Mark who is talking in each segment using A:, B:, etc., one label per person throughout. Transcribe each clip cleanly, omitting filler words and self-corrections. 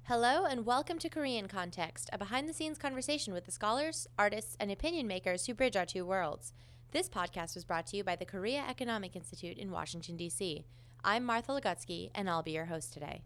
A: Hello and welcome to Korean Context, a behind-the-scenes conversation with the scholars, artists, and opinion makers who bridge our two worlds. This podcast was brought to you by the Korea Economic Institute in Washington, D.C. I'm Martha Legutsky, and I'll be your host today.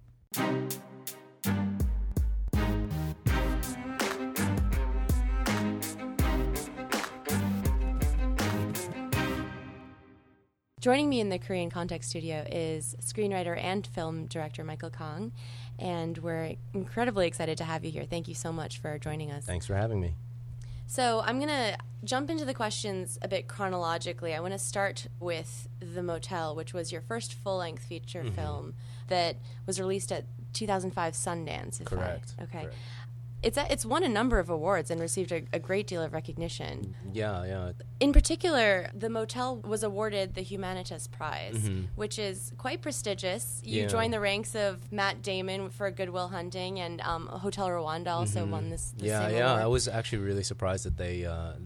A: Joining me in the Korean Context studio is screenwriter and film director Michael Kang, and we're incredibly excited to have you here. Thank you so much for joining us.
B: Thanks for having me.
A: So I'm going to jump into the questions a bit chronologically. I want to start with The Motel, which was your first full-length feature film that was released at 2005 Sundance.
B: Correct.
A: Okay.
B: Correct.
A: It's won a number of awards and received a great deal of recognition.
B: Yeah.
A: In particular, The Motel was awarded the Humanitas Prize, which is quite prestigious. You joined the ranks of Matt Damon for Good Will Hunting, and Hotel Rwanda also won this same award.
B: I was actually really surprised that they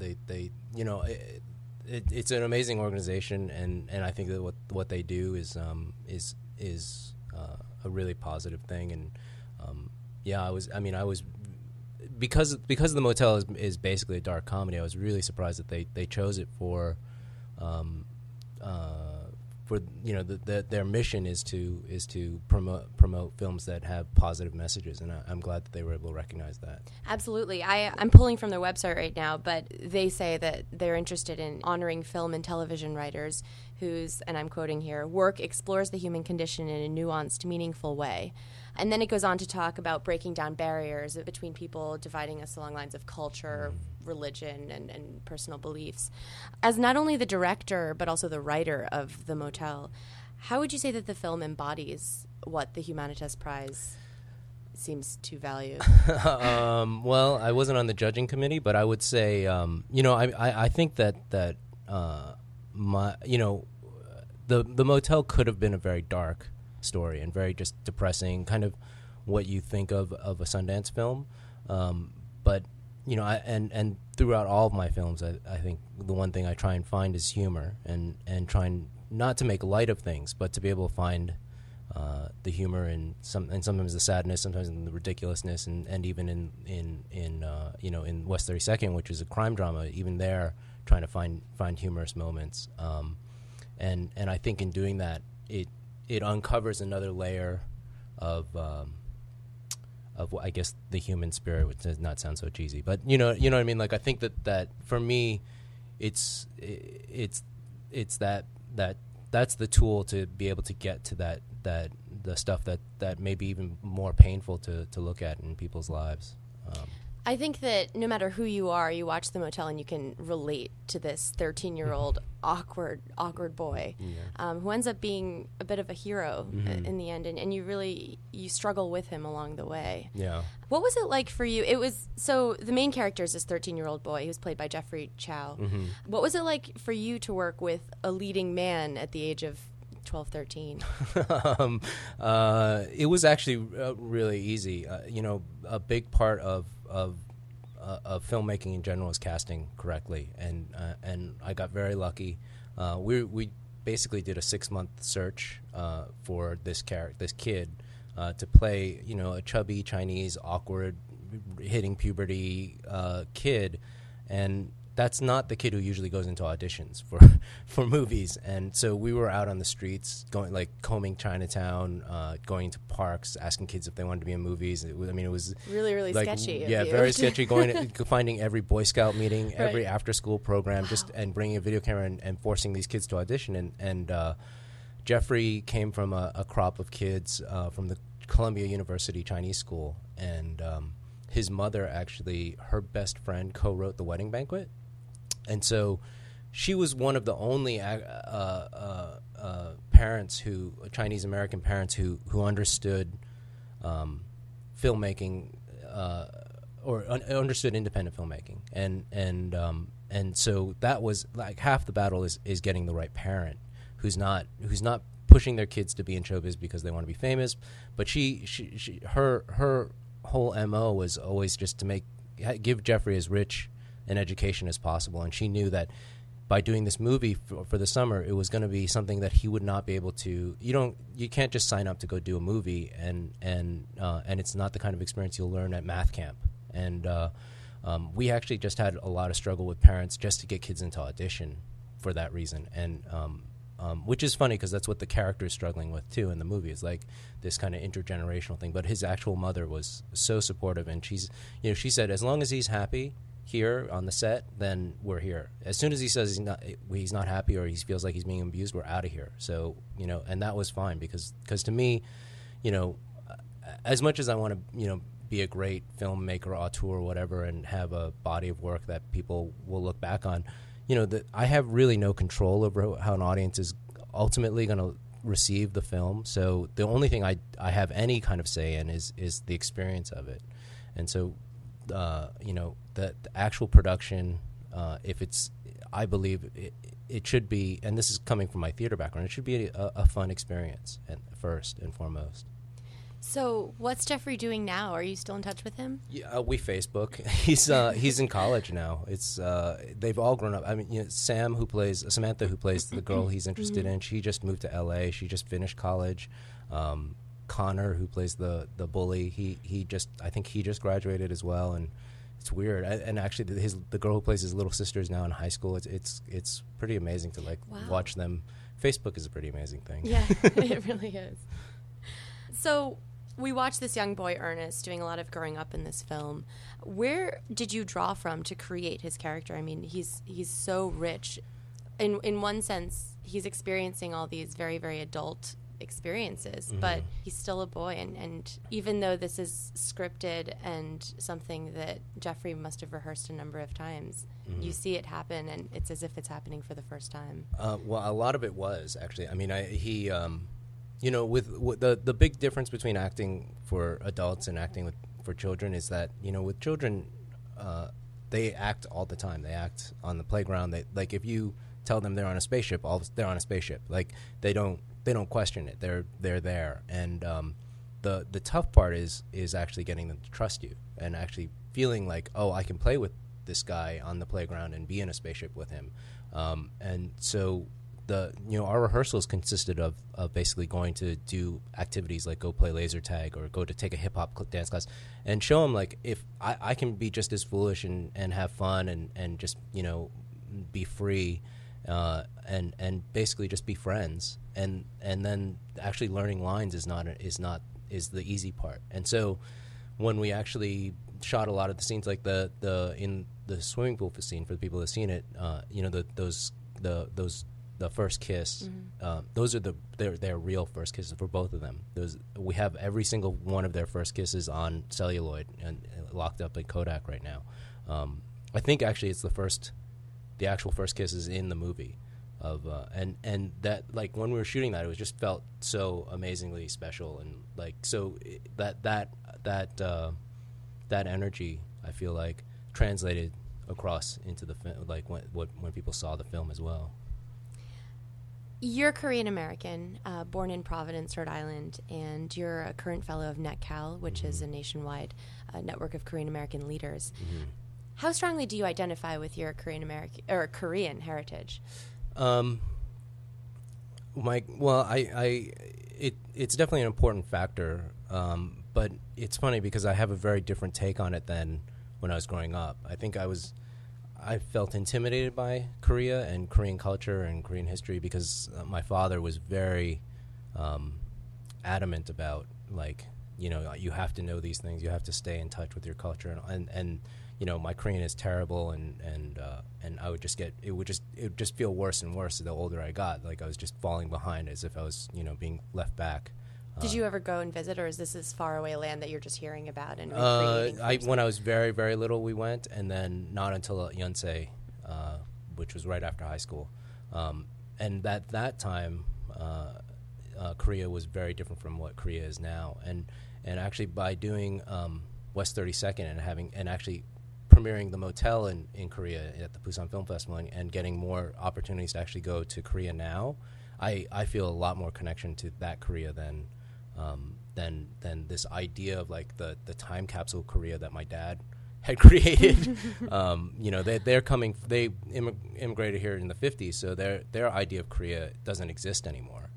B: it's an amazing organization, and I think that what they do is a really positive thing. And I was. Because The Motel is basically a dark comedy, I was really surprised that they chose it for their mission is to promote films that have positive messages, and I'm glad that they were able to recognize that.
A: Absolutely. I'm pulling from their website right now, but they say that they're interested in honoring film and television writers whose, and I'm quoting here, work explores the human condition in a nuanced, meaningful way. And then it goes on to talk about breaking down barriers between people, dividing us along lines of culture, religion, and personal beliefs. As not only the director, but also the writer of The Motel, how would you say that the film embodies what the Humanitas Prize seems to value?
B: Well, I wasn't on the judging committee, but I would say, I think that the Motel could have been a very dark story and very just depressing, kind of what you think of a Sundance film. But and throughout all of my films, I think the one thing I try and find is humor, and trying not to make light of things, but to be able to find the humor and sometimes the sadness, sometimes in the ridiculousness, and even in West 32nd, which is a crime drama, even there trying to find humorous moments. And I think in doing that, it uncovers another layer of I guess the human spirit, which does not sound so cheesy, but you know what I mean. Like, I think that for me, it's that's the tool to be able to get to that the stuff that may be even more painful to look at in people's lives.
A: I think that no matter who you are, you watch The Motel and you can relate to this 13-year-old awkward boy who ends up being a bit of a hero in the end, and you struggle with him along the way.
B: Yeah.
A: What was it like for you? So the main character is this 13-year-old boy who's played by Jeffrey Chow. What was it like for you to work with a leading man at the age of 12, 13?
B: It was actually really easy. A big part of filmmaking in general is casting correctly, and I got very lucky. We basically did a 6-month search for this kid to play a chubby Chinese, awkward, hitting puberty kid, and that's not the kid who usually goes into auditions for movies. And so we were out on the streets, combing Chinatown, going to parks, asking kids if they wanted to be in movies. It was
A: really, really sketchy.
B: Yeah, very sketchy. Finding every Boy Scout meeting, every after-school program, and bringing a video camera and forcing these kids to audition. And Jeffrey came from a crop of kids from the Columbia University Chinese School, and his mother, actually, her best friend, co-wrote The Wedding Banquet. And so she was one of the only Chinese American parents who understood filmmaking or understood independent filmmaking, and so that was like half the battle is getting the right parent who's not pushing their kids to be in showbiz because they want to be famous, but her whole MO was always just to give Jeffrey as rich an education as possible, and she knew that by doing this movie for the summer, it was going to be something that he would not be able to. You can't just sign up to go do a movie, and it's not the kind of experience you'll learn at math camp. And we actually just had a lot of struggle with parents just to get kids into audition for that reason, and which is funny because that's what the character is struggling with too in the movie. Is like this kind of intergenerational thing. But his actual mother was so supportive, and she said, as long as he's happy here on the set, then we're here. As soon as he says he's not happy or he feels like he's being abused, we're out of here. So and that was fine because to me, as much as I want to be a great filmmaker, auteur, or whatever, and have a body of work that people will look back on, I have really no control over how an audience is ultimately going to receive the film. So the only thing I have any kind of say in is the experience of it. And so the actual production, if it's, I believe it should be, and this is coming from my theater background, it should be a fun experience first and foremost.
A: So what's Jeffrey doing now? Are you still in touch with him?
B: Yeah, we Facebook. He's in college now. It's they've all grown up. I mean, Samantha, who plays the girl he's interested in, she just moved to L.A. She just finished college. Connor, who plays the bully, I think he just graduated as well, and it's weird. And actually, the girl who plays his little sister is now in high school. It's pretty amazing to watch them. Facebook is a pretty amazing thing.
A: Yeah, it really is. So we watched this young boy Ernest doing a lot of growing up in this film. Where did you draw from to create his character? I mean, he's so rich. In one sense, he's experiencing all these very, very adult experiences, but he's still a boy, and even though this is scripted and something that Jeffrey must have rehearsed a number of times, you see it happen, and it's as if it's happening for the first time.
B: Well, a lot of it was actually. I mean, with the big difference between acting for adults and acting for children is that with children, they act all the time. They act on the playground. Like if you tell them they're on a spaceship, they're on a spaceship. Like they don't question it. They're there. And the tough part is actually getting them to trust you and actually feeling like, oh, I can play with this guy on the playground and be in a spaceship with him. And so our rehearsals consisted of basically going to do activities like go play laser tag or go to take a hip hop dance class and show them like if I can be just as foolish and have fun and just be free. And basically just be friends, and then actually learning lines is the easy part. And so when we actually shot a lot of the scenes, like in the swimming pool scene, for the people that have seen it, the first kiss, those are their real first kisses for both of them. We have every single one of their first kisses on celluloid and locked up in Kodak right now. I think actually it's the actual first kiss is in the movie and that, like, when we were shooting that, it was just felt so amazingly special, and like so that energy, I feel like, translated across into the like when people saw the film as well.
A: You're Korean American, born in Providence, Rhode Island, and you're a current fellow of NetCal, which is a nationwide network of Korean American leaders. How strongly do you identify with your Korean American or Korean heritage?
B: It's definitely an important factor, but it's funny because I have a very different take on it than when I was growing up. I think I felt intimidated by Korea and Korean culture and Korean history because my father was very adamant about, like, you have to know these things, you have to stay in touch with your culture, and my Korean is terrible, and I would just it would just feel worse and worse the older I got. Like I was just falling behind, as if I was being left back.
A: Did you ever go and visit, or is this far away land that you're just hearing about and
B: when I was very, very little, we went, and then not until Yonsei, which was right after high school, and at that time, Korea was very different from what Korea is now, and actually by doing West 32nd and actually premiering the motel in Korea at the Busan Film Festival and getting more opportunities to actually go to Korea now, I feel a lot more connection to that Korea than this idea of like the time capsule Korea that my dad had created. They immigrated here in the 50s, so their idea of Korea doesn't exist anymore.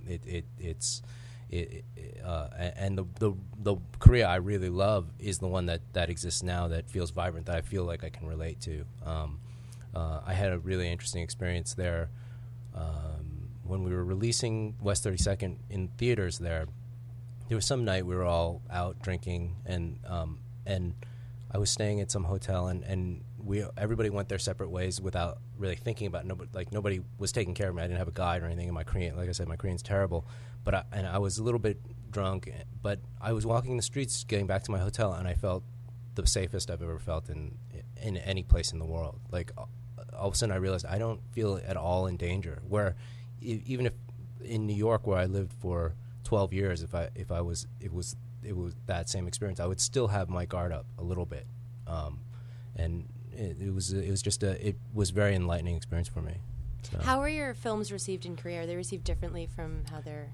B: And the Korea I really love is the one that exists now, that feels vibrant, that I feel like I can relate to. I had a really interesting experience there when we were releasing West 32nd in theaters there. There was some night we were all out drinking, and I was staying at some hotel, and everybody went their separate ways without really thinking about it. Nobody was taking care of me. I didn't have a guide or anything, and my Korean, like I said, my Korean's terrible. But I was a little bit drunk, but I was walking the streets getting back to my hotel, and I felt the safest I've ever felt in any place in the world. Like, all of a sudden I realized I don't feel at all in danger, where even if in New York, where I lived for 12 years, if it was that same experience, I would still have my guard up a little bit, and it was very enlightening experience for me. So.
A: How were your films received in Korea? Are they received differently from how they're?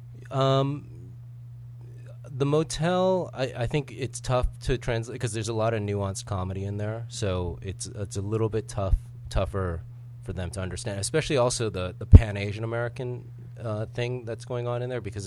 B: The Motel, I think it's tough to translate because there's a lot of nuanced comedy in there, so it's a little bit tougher for them to understand, especially also the Pan Asian American thing that's going on in there, because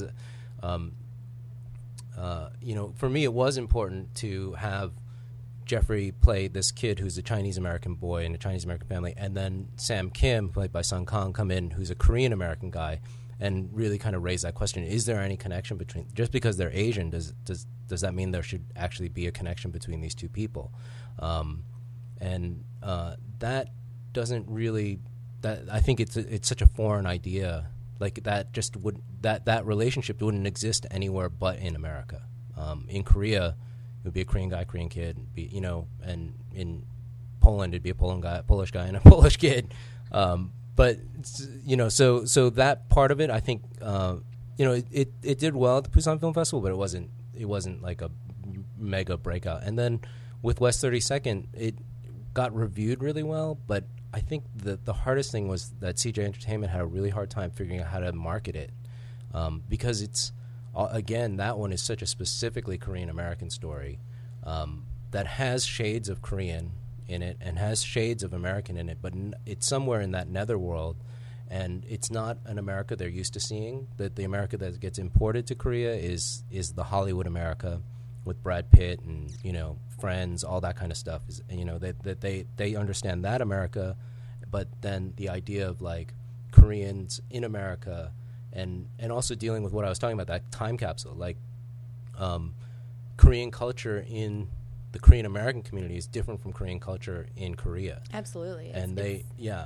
B: for me it was important to have Jeffrey play this kid who's a Chinese American boy in a Chinese American family, and then Sam Kim, played by Sung Kang, come in, who's a Korean American guy, and really kind of raise that question: is there any connection between, just because they're Asian, does that mean there should actually be a connection between these two people? That doesn't really. I think it's such a foreign idea. Like, that relationship wouldn't exist anywhere but in America. In Korea, it would be a Korean guy, Korean kid, and in Poland it'd be a Polish guy and a Polish kid. But so that part of it, I think, it did well at the Busan Film Festival, but it wasn't like a mega breakout. And then with West 32nd, it got reviewed really well, but I think the hardest thing was that CJ Entertainment had a really hard time figuring out how to market it, because it's, again, that one is such a specifically Korean American story that has shades of Korean in it and has shades of American in it, but it's somewhere in that netherworld, and it's not an America they're used to seeing. That the America that gets imported to Korea is the Hollywood America with Brad Pitt and Friends, all that kind of stuff. Is they understand that America, but then the idea of like Koreans in America, and also dealing with what I was talking about, that time capsule, like Korean culture in the Korean American community is different from Korean culture in Korea.
A: Absolutely.
B: And they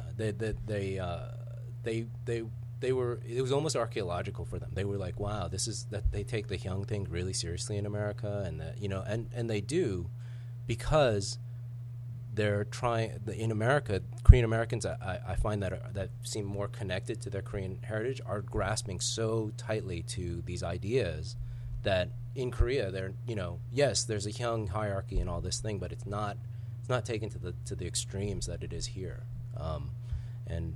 B: were, it was almost archaeological for them. They were like, wow, this is that they take the young thing really seriously in America, and that and they do, because they're trying in America. Korean Americans, I find that seem more connected to their Korean heritage, are grasping so tightly to these ideas that in Korea they're yes, there's a young hierarchy and all this thing, but it's not taken to the extremes that it is here, and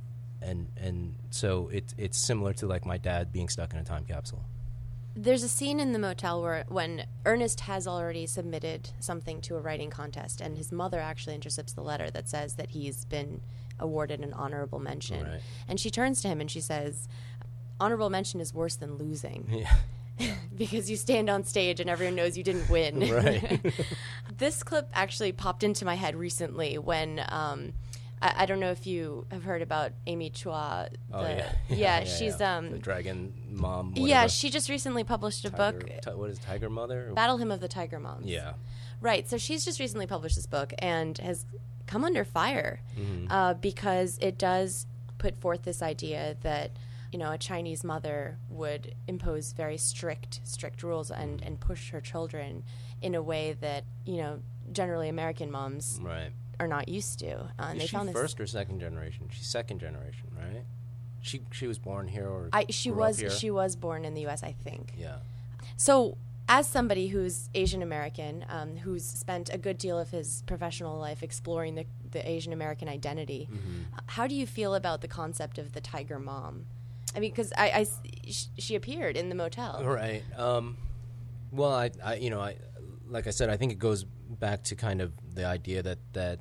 B: so it's similar to like my dad being stuck in a time capsule.
A: There's a scene in The Motel when Ernest has already submitted something to a writing contest, and his mother actually intercepts the letter that says that he's been awarded an honorable mention.
B: Right.
A: And she turns to him and she says, "Honorable mention is worse than losing."
B: Yeah.
A: Because you stand on stage and everyone knows you didn't win.
B: Right.
A: This clip actually popped into my head recently when I don't know if you have heard about Amy Chua. She's
B: the dragon mom. Whatever.
A: Yeah, she just recently published a book.
B: What is Tiger Mother?
A: Battle Hymn of the Tiger Moms.
B: Yeah.
A: Right. So she's just recently published this book and has come under fire because it does put forth this idea that a Chinese mother would impose very strict rules and push her children in a way that generally American moms are not used to. And
B: Is she first or second generation? She's second generation, right? She was born here, or
A: she was born in the U.S., I think.
B: Yeah.
A: So, as somebody who's Asian American, who's spent a good deal of his professional life exploring the Asian American identity, how do you feel about the concept of the Tiger Mom? I mean, because she appeared in The Motel.
B: Right. Well, I like I said, I think it goes back to kind of the idea that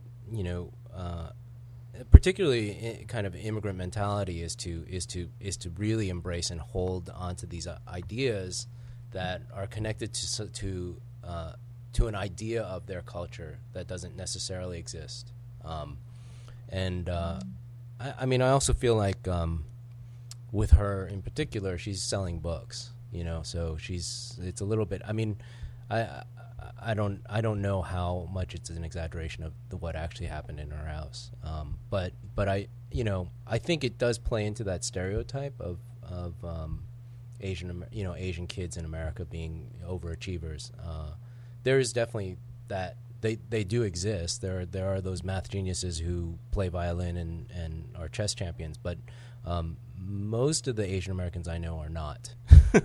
B: particularly kind of immigrant mentality is to really embrace and hold onto these ideas that are connected to an idea of their culture that doesn't necessarily exist. I mean, I also feel like with her in particular, she's selling books, so it's a little bit. I mean, I don't know how much it's an exaggeration of what actually happened in her house, but I think it does play into that stereotype of Asian kids in America being overachievers. There is definitely that. They do exist. There are those math geniuses who play violin and are chess champions, but most of the Asian Americans I know are not.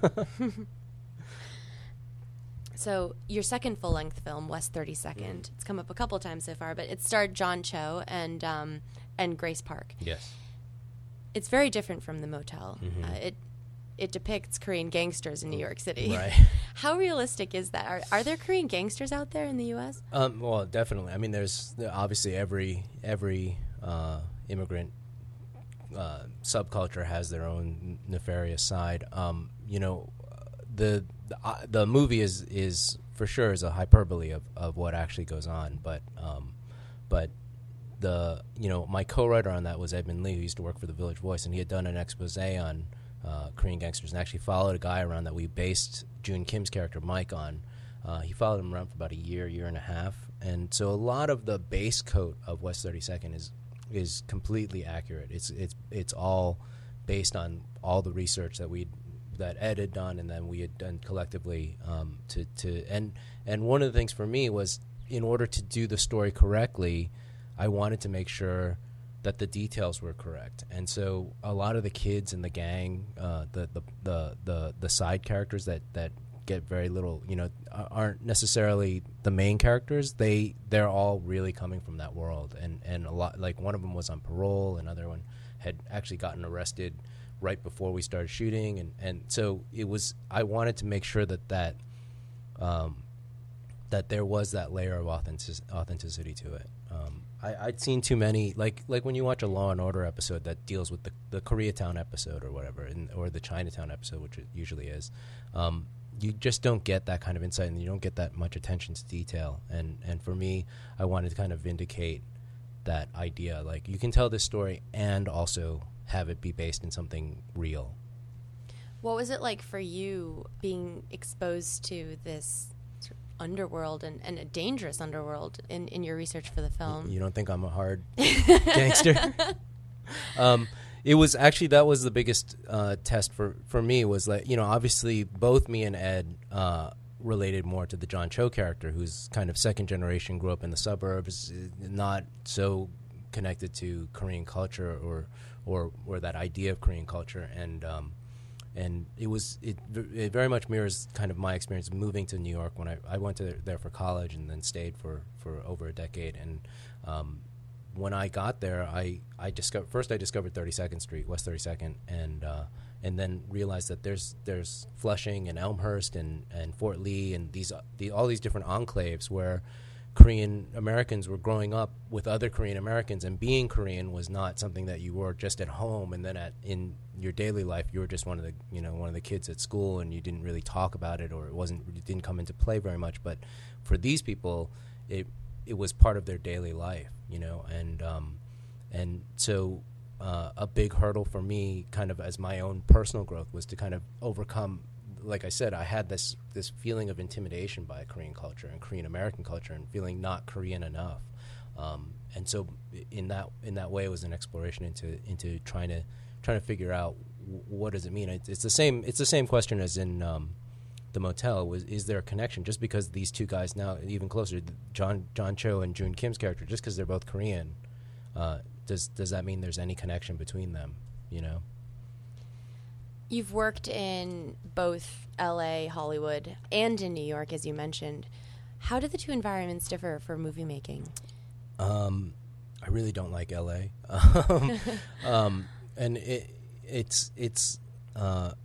A: So your second full-length film, West 32nd, it's come up a couple times so far, but it starred John Cho and Grace Park.
B: Yes.
A: It's very different from The Motel.
B: Mm-hmm.
A: It depicts Korean gangsters in New York City.
B: Right.
A: How realistic is that? Are there Korean gangsters out there in the U.S.?
B: Well, definitely. I mean, there's obviously every immigrant subculture has their own nefarious side. The movie is for sure is a hyperbole of what actually goes on, but my co-writer on that was Edmund Lee, who used to work for the Village Voice, and he had done an expose on Korean gangsters and actually followed a guy around that we based June Kim's character Mike on. He followed him around for about a year and a half, and so a lot of the base coat of West 32nd is completely accurate. It's all based on all the research that Ed had done and then we had done collectively. And one of the things for me was, in order to do the story correctly, I wanted to make sure that the details were correct. And so a lot of the kids in the gang, the side characters that get very little, aren't necessarily the main characters. They're all really coming from that world. And a lot, like one of them was on parole, another one had actually gotten arrested right before we started shooting, and so I wanted to make sure that there was that layer of authenticity to it. I'd seen too many, like when you watch a Law and Order episode that deals with the Koreatown episode or whatever, or the Chinatown episode, which it usually is, you just don't get that kind of insight, and you don't get that much attention to detail. And for me, I wanted to kind of vindicate that idea. Like, you can tell this story and also have it be based in something real.
A: What was it like for you being exposed to this sort of underworld and a dangerous underworld in your research for the film?
B: You don't think I'm a hard gangster? It was actually, that was the biggest test for me, was like, obviously both me and Ed related more to the John Cho character, who's kind of second generation, grew up in the suburbs, not so connected to Korean culture or that idea of Korean culture, and it very much mirrors kind of my experience moving to New York when I went there for college and then stayed for over a decade. And when I got there, I discovered 32nd Street, West 32nd, and then realized that there's Flushing and Elmhurst and Fort Lee and all these different enclaves where Korean Americans were growing up with other Korean Americans, and being Korean was not something that you were just at home, and then in your daily life you were just one of the kids at school, and you didn't really talk about it, or it didn't come into play very much. But for these people, it was part of their daily life, and so a big hurdle for me, kind of as my own personal growth, was to kind of overcome. Like I said, I had this feeling of intimidation by Korean culture and Korean American culture, and feeling not Korean enough. And so, in that way, it was an exploration into trying to figure out what does it mean. It's the same question as in The Motel. Is there a connection? Just because these two guys, now even closer, John Cho and June Kim's character, just because they're both Korean, does that mean there's any connection between them?
A: You've worked in both LA, Hollywood, and in New York, as you mentioned. How do the two environments differ for movie making?
B: I really don't like LA. And it's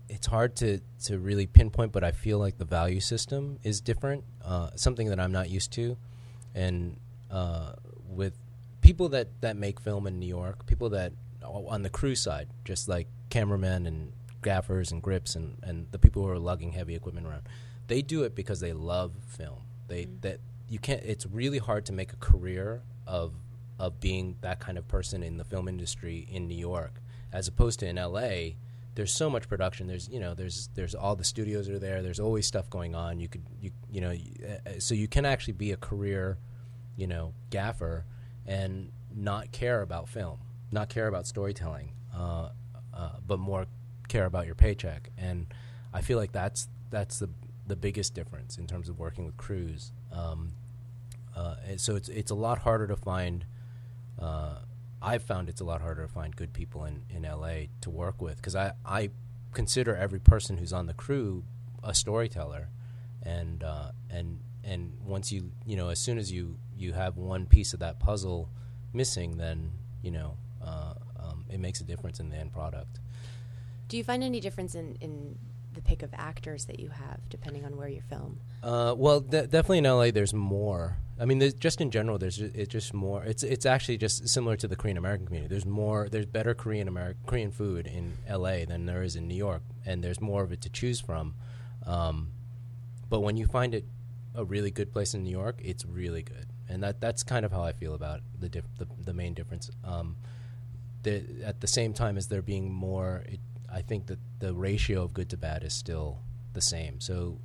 B: it's hard to really pinpoint, but I feel like the value system is different, something that I'm not used to. And with people that make film in New York, people that on the crew side, just like cameramen and gaffers and grips and the people who are lugging heavy equipment around, they do it because they love film. That you can't. It's really hard to make a career of being that kind of person in the film industry in New York, as opposed to in LA. There's so much production. There's all the studios are there. There's always stuff going on. So you can actually be a career, gaffer and not care about film, not care about storytelling, but more care about your paycheck. And I feel like that's the biggest difference in terms of working with crews. And so it's a lot harder to find. I've found it's a lot harder to find good people in LA to work with, because I consider every person who's on the crew a storyteller, and once as soon as you have one piece of that puzzle missing, then it makes a difference in the end product.
A: Do you find any difference in the pick of actors that you have, depending on where you film?
B: Well, definitely in LA, there's more. I mean, just in general, it's just more. It's actually just similar to the Korean American community. There's better Korean food in LA than there is in New York, and there's more of it to choose from. But when you find it a really good place in New York, it's really good, and that's kind of how I feel about the main difference. At the same time as there being more, I think that the ratio of good to bad is still the same. So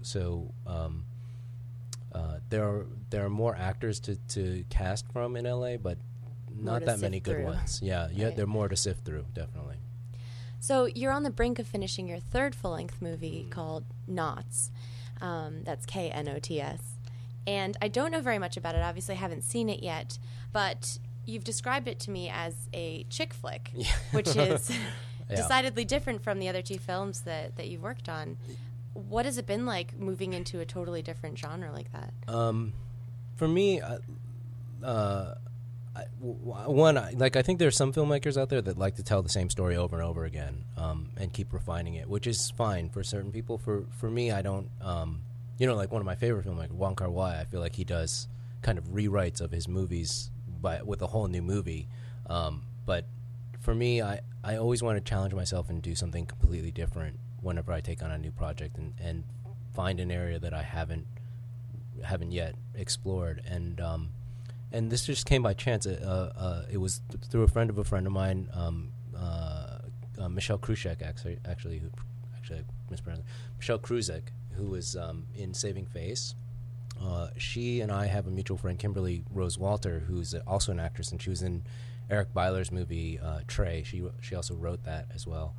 B: there are more actors to cast from in LA, but not that many good ones. Yeah, right. There are more to sift through, definitely.
A: So you're on the brink of finishing your third full-length movie called Knots. That's Knots. And I don't know very much about it. Obviously, I haven't seen it yet, but you've described it to me as a chick flick, which is decidedly different from the other two films that you've worked on. What has it been like moving into a totally different genre like that?
B: For me, I think there's some filmmakers out there that like to tell the same story over and over again, and keep refining it, which is fine for certain people. For me, I don't. Like one of my favorite filmmakers, Wong Kar-wai, I feel like he does kind of rewrites of his movies with a whole new movie. But for me, I always want to challenge myself and do something completely different whenever I take on a new project, and find an area that I haven't yet explored. And this just came by chance. It was through a friend of mine, Michelle Krusek, actually I mispronounced Michelle Krusek, who was in Saving Face. She and I have a mutual friend, Kimberly Rose Walter, who's also an actress, and she was in Eric Byler's movie Trey. She also wrote that as well.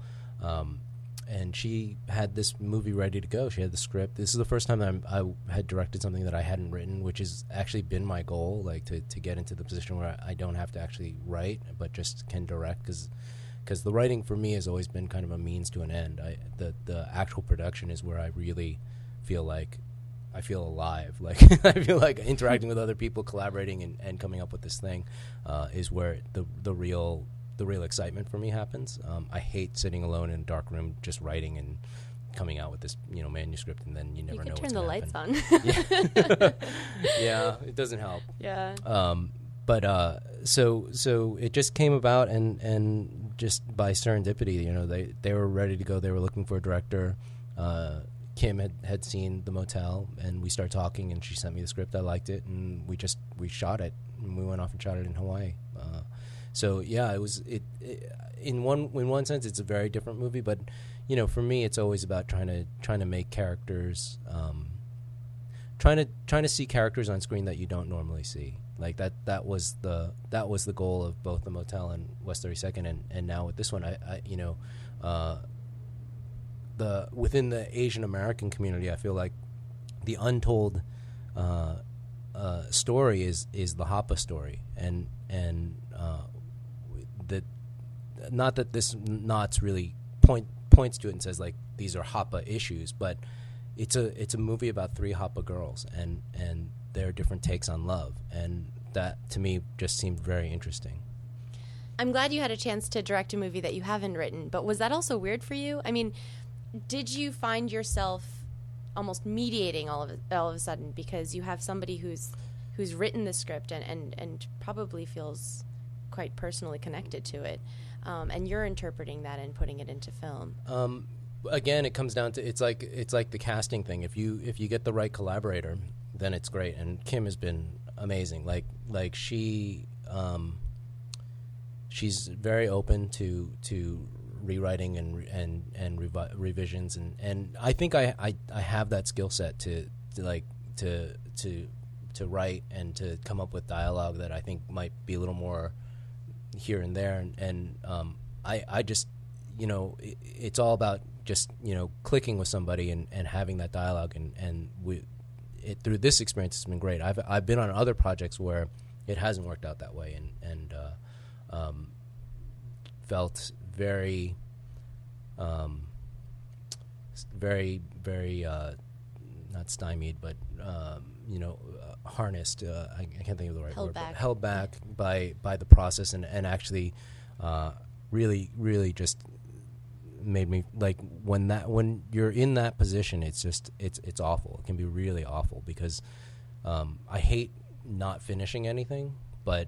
B: And she had this movie ready to go. She had the script. This is the first time I had directed something that I hadn't written, which has actually been my goal, like to get into the position where I don't have to actually write, but just can direct, because the writing for me has always been kind of a means to an end. The actual production is where I really feel like I feel alive. Like I feel like interacting with other people, collaborating, and coming up with this thing is where the real excitement for me happens. I hate sitting alone in a dark room just writing and coming out with this manuscript, and then you never know what's going to happen.
A: You can turn the lights on.
B: Yeah, it doesn't help.
A: Yeah.
B: But so it just came about, and just by serendipity, they were ready to go. They were looking for a director. Kim had seen The Motel, and we started talking, and she sent me the script. I liked it, and we shot it, and we went off and shot it in Hawaii. So yeah, it was in one sense it's a very different movie, but for me it's always about trying to make characters, trying to see characters on screen that you don't normally see. Like that was the goal of both The Motel and West 32nd, and now with this one, within the Asian American community, I feel like the untold story is the Hapa story, and that not that this Knots really points to it and says like these are Hapa issues, but it's a movie about three Hapa girls and their different takes on love, and that to me just seemed very interesting.
A: I'm glad you had a chance to direct a movie that you haven't written, but was that also weird for you? I mean, did you find yourself almost mediating all of a sudden, because you have somebody who's written the script and probably feels quite personally connected to it, and you're interpreting that and putting it into film?
B: Again, it comes down to it's like the casting thing. If you get the right collaborator, then it's great. And Kim has been amazing. Like she's very open to rewriting and revisions, and I think I have that skill set to write and to come up with dialogue that I think might be a little more here and there, and I just, it's all about just, clicking with somebody and having that dialogue, and through this experience it's been great. I've been on other projects where it hasn't worked out that way, and felt very not stymied, but harnessed. I can't think of the right word. Held back by the process, and actually really just made me, like, when you're in that position, it's awful. It can be really awful, because I hate not finishing anything, but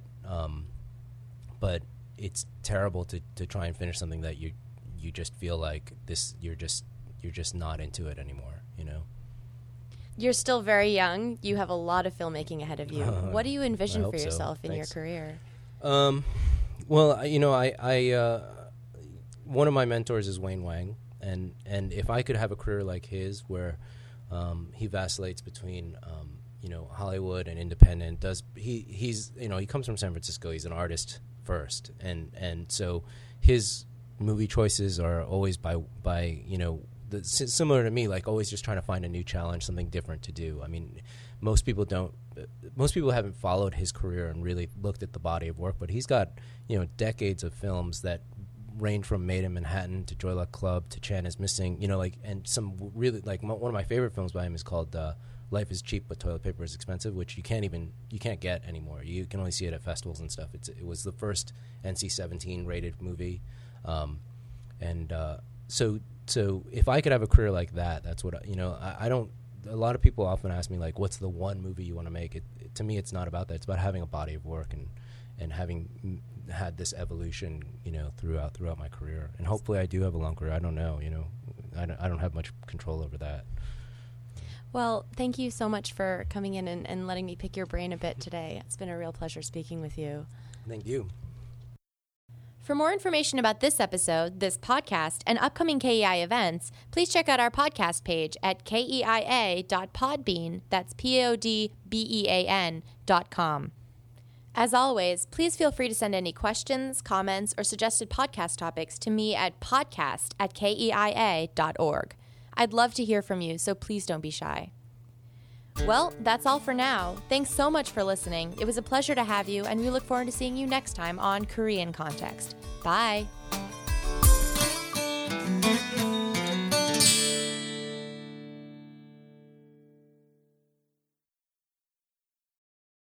B: it's terrible to try and finish something that you just feel like you're just not into it anymore.
A: You're still very young. You have a lot of filmmaking ahead of you. What do you envision for yourself in your career?
B: Well, I one of my mentors is Wayne Wang, and if I could have a career like his, where he vacillates between Hollywood and independent, he comes from San Francisco. He's an artist first, and so his movie choices are always by similar to me, like always just trying to find a new challenge, something different to do. I mean, most people haven't followed his career and really looked at the body of work, but he's got decades of films that range from Made in Manhattan to Joy Luck Club to Chan is Missing, and some really, like, one of my favorite films by him is called Life is Cheap but Toilet Paper is Expensive, which you can't get anymore. You can only see it at festivals and stuff. It was the first NC-17 rated movie, so if I could have a career like that, that's what I don't. A lot of people often ask me, like, what's the one movie you want to make? To me, it's not about that. It's about having a body of work and having had this evolution, throughout my career. And hopefully I do have a long career. I don't know, I don't have much control over that.
A: Well, thank you so much for coming in and letting me pick your brain a bit today. It's been a real pleasure speaking with you.
B: Thank you.
A: For more information about this episode, this podcast, and upcoming KEI events, please check out our podcast page at keia.podbean, that's podbean.com. As always, please feel free to send any questions, comments, or suggested podcast topics to me at podcast@keia.org. I'd love to hear from you, so please don't be shy. Well, that's all for now. Thanks so much for listening. It was a pleasure to have you, and we look forward to seeing you next time on Korean Context. Bye!